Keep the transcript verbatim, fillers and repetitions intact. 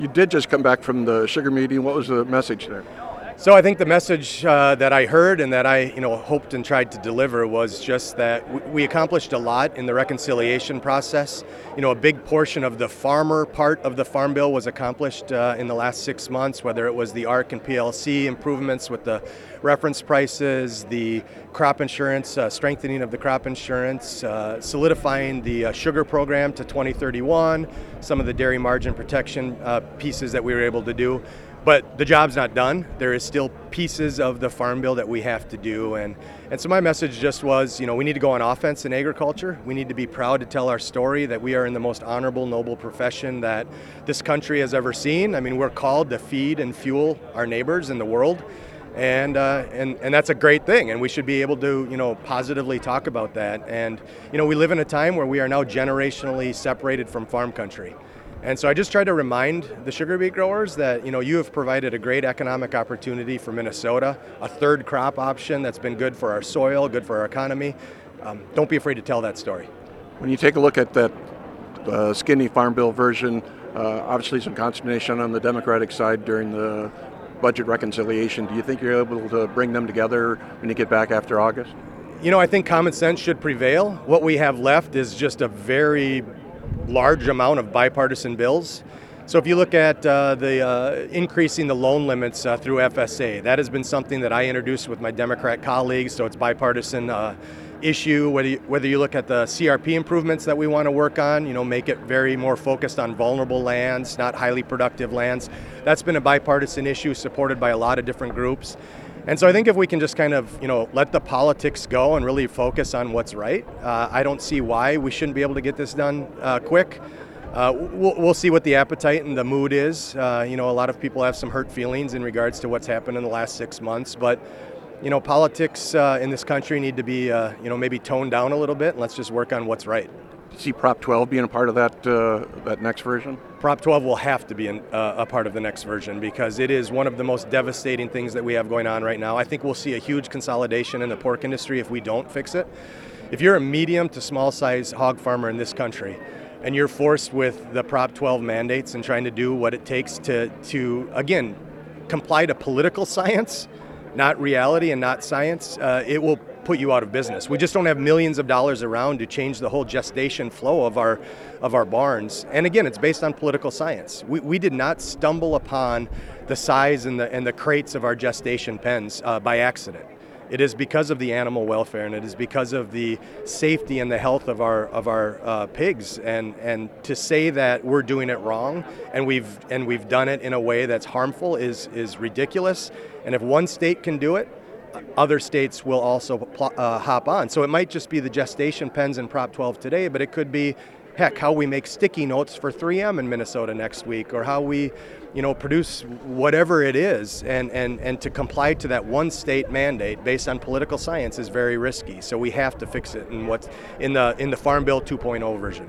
You did just come back from the sugar meeting. What was the message there? So I think the message uh, that I heard and that I, you know, hoped and tried to deliver was just that w- we accomplished a lot in the reconciliation process. You know, a big portion of the farmer part of the Farm Bill was accomplished uh, in the last six months, whether it was the A R C and P L C improvements with the reference prices, the crop insurance, uh, strengthening of the crop insurance, uh, solidifying the uh, sugar program to twenty thirty-one, some of the dairy margin protection uh, pieces that we were able to do. But the job's not done. There is still pieces of the Farm Bill that we have to do. And, and so my message just was, you know, we need to go on offense in agriculture. We need to be proud to tell our story that we are in the most honorable, noble profession that this country has ever seen. I mean, we're called to feed and fuel our neighbors in the world. And, uh, and and that's a great thing, and we should be able to, you know, positively talk about that. And, you know, we live in a time where we are now generationally separated from farm country. And so I just try to remind the sugar beet growers that, you know, you have provided a great economic opportunity for Minnesota, a third crop option that's been good for our soil, good for our economy. Um, don't be afraid to tell that story. When you take a look at that uh, skinny Farm Bill version, uh, obviously some consternation on the Democratic side during the budget reconciliation. Do you think you're able to bring them together when you get back after August? You know, I think common sense should prevail. What we have left is just a very large amount of bipartisan bills. So if you look at uh, the uh, increasing the loan limits uh, through F S A, that has been something that I introduced with my Democrat colleagues, so it's bipartisan uh, issue. Whether you, whether you look at the C R P improvements that we want to work on, you know, make it very more focused on vulnerable lands, not highly productive lands. That's been a bipartisan issue supported by a lot of different groups. And so I think if we can just kind of, you know, let the politics go and really focus on what's right, uh, I don't see why we shouldn't be able to get this done uh, quick. Uh, we'll, we'll see what the appetite and the mood is. Uh, you know, a lot of people have some hurt feelings in regards to what's happened in the last six months. But, you know, politics uh, in this country need to be, uh, you know, maybe toned down a little bit. And let's just work on what's right. Do you see Prop twelve being a part of that uh, that next version? Prop twelve will have to be an, uh, a part of the next version because it is one of the most devastating things that we have going on right now. I think we'll see a huge consolidation in the pork industry if we don't fix it. If you're a medium to small size hog farmer in this country and you're forced with the Prop twelve mandates and trying to do what it takes to, to again, comply to political science, not reality and not science, uh, it will put you out of business. We just don't have millions of dollars around to change the whole gestation flow of our of our barns. And again, it's based on political science. We we did not stumble upon the size and the and the crates of our gestation pens uh, by accident. It is because of the animal welfare, and it is because of the safety and the health of our of our uh, pigs. And and to say that we're doing it wrong and we've and we've done it in a way that's harmful is is ridiculous. And if one state can do it, other states will also pl- uh, hop on. So it might just be the gestation pens in Prop twelve today, but it could be, heck, how we make sticky notes for three M in Minnesota next week, or how we, you know, produce whatever it is. And, and, and to comply to that one state mandate based on political science is very risky. So we have to fix it in what's in the in the Farm Bill two point oh version.